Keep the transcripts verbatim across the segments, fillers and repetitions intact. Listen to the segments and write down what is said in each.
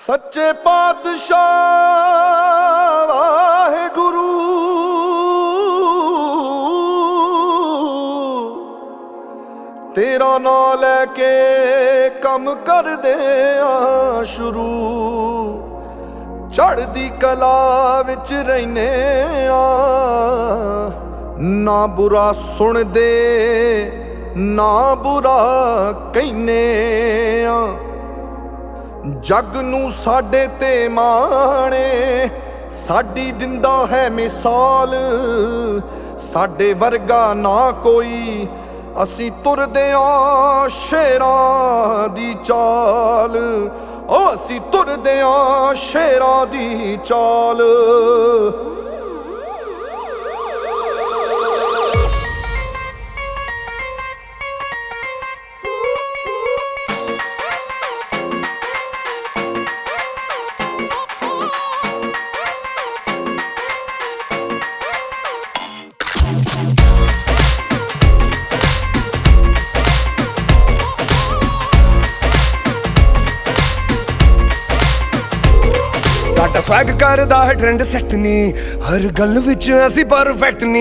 सच्चे पातशाह वाहेगुरु तेरा नाम लैके कम कर दे शुरू चढ़दी कला विच रहने ना बुरा सुन दे ना बुरा कहने जग नू साडे ते माणे साडी दिंदा है मिसाल साडे वर्गा ना कोई असी तुरदे आ शेरां दी चाल ओ असी तुरदे आ शेरां दी चाल। साडा स्वैग करदा है ट्रेंड सैट नी हर गल विच असी परफेक्ट नी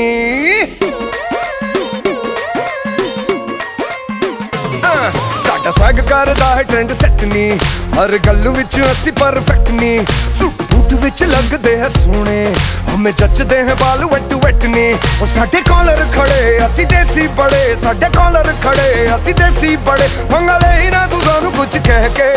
साडा स्वैग करदा है ट्रेंड सैट नी हर गल विच असी परफेक्ट नी सूट बूट विच लगदे है सोने हमें जचदे हैं बाल वट वट नी ओ साडे कॉलर खड़े असी देसी बड़े साडे कॉलर खड़े असी देसी बड़े मंगले ही ना तू सानू कुछ कह के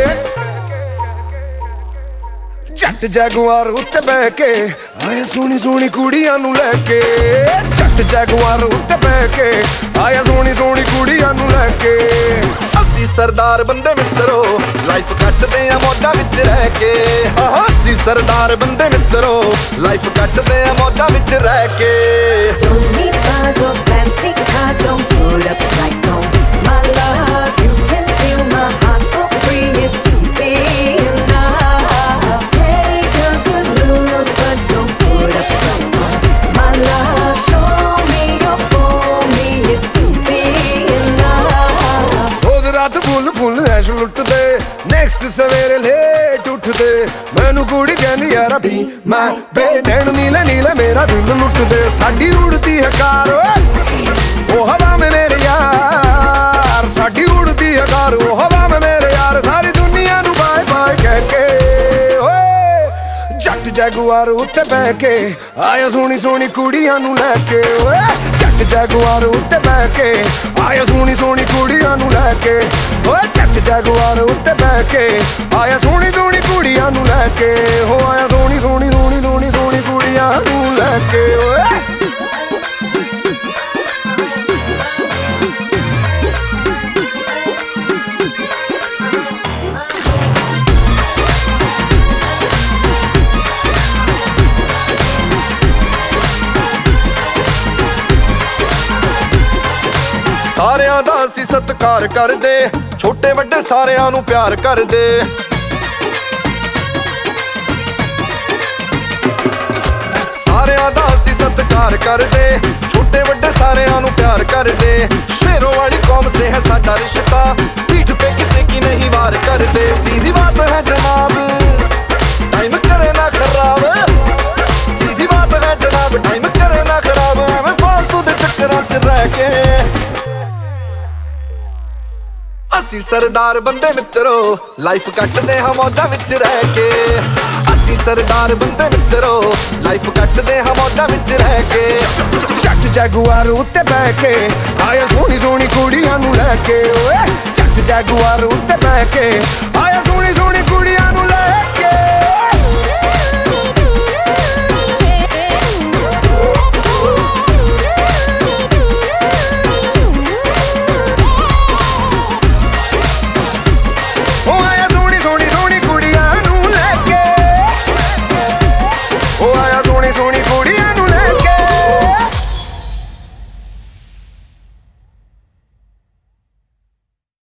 जट जैगुआर उत्ते बह के आया सोनी सोनी कुड़ियां नू लैके जट जैगुआर उत्ते बह के आया सोनी सोनी कुड़ियां नू लैके असी सरदार बंदे मित्रो लाइफ कटदे आ मौजा विच रह के असी सरदार बंदे मित्रो लाइफ कटदे आ मौजा विच रह के। Don't need cars or fancy cars, don't put up a price on my love. You can steal my heart for free, it's easy enough. Take a good look, but don't put up a price on my love. Show me you're for me, it's easy enough. रोज रात full full ऐश लुटदे next सवेरे late उठदे मैनू कुड़ी कहंदी यार भी मैं बे नैन नीले नीले मेरा दिल लुटदे साडी उड़दी है कार ओ हवा में मेरे यार साडी उड़दी है कार ओ हवा में मेरे यार सारी दुनिया नू बाय बाय कह के ओए जट जैगुआर उत्ते बह के आया सोनी सोनी कुड़ियां नू लैके ओए जट जैगुआर उत्ते बह के आया सोनी सोनी कुड़ियां नू लैके ओए जट जैगुआर उत्ते बह के आया सोनी सोनी कुड़ियां नू लैके हो आया सोनी सोनी सोनी सोनी सोनी कुड़ियां नू लैके ओए सारियां दा असी सत्कार करदे छोटे वड्डे सारियां नू प्यार करदे सारियां दा असी सत्कार करदे छोटे वड्डे सारियां नू प्यार करदे शेरों वाली कौम से है साडा रिश्ता पीठ पे किसी की नहीं वार करदे सीधी बात है जनाब टाइम करे ना खराब सीधी बात है जनाब टाइम करे ना खराब एवें फालतू दे चक्करां च रह के असी सरदार बंदे मित्रो लाइफ कटदे हां मौजा विच रह के असी सरदार बंदे मित्रो लाइफ कटदे हां मौजा विच रह के जट जैगुआर उत्ते बह के आया सोनी सोनी कुड़ियां नू लैके ओए जट जैगुआर उत्ते बह के आया सोनी सोनी कुड़ियां नू लैके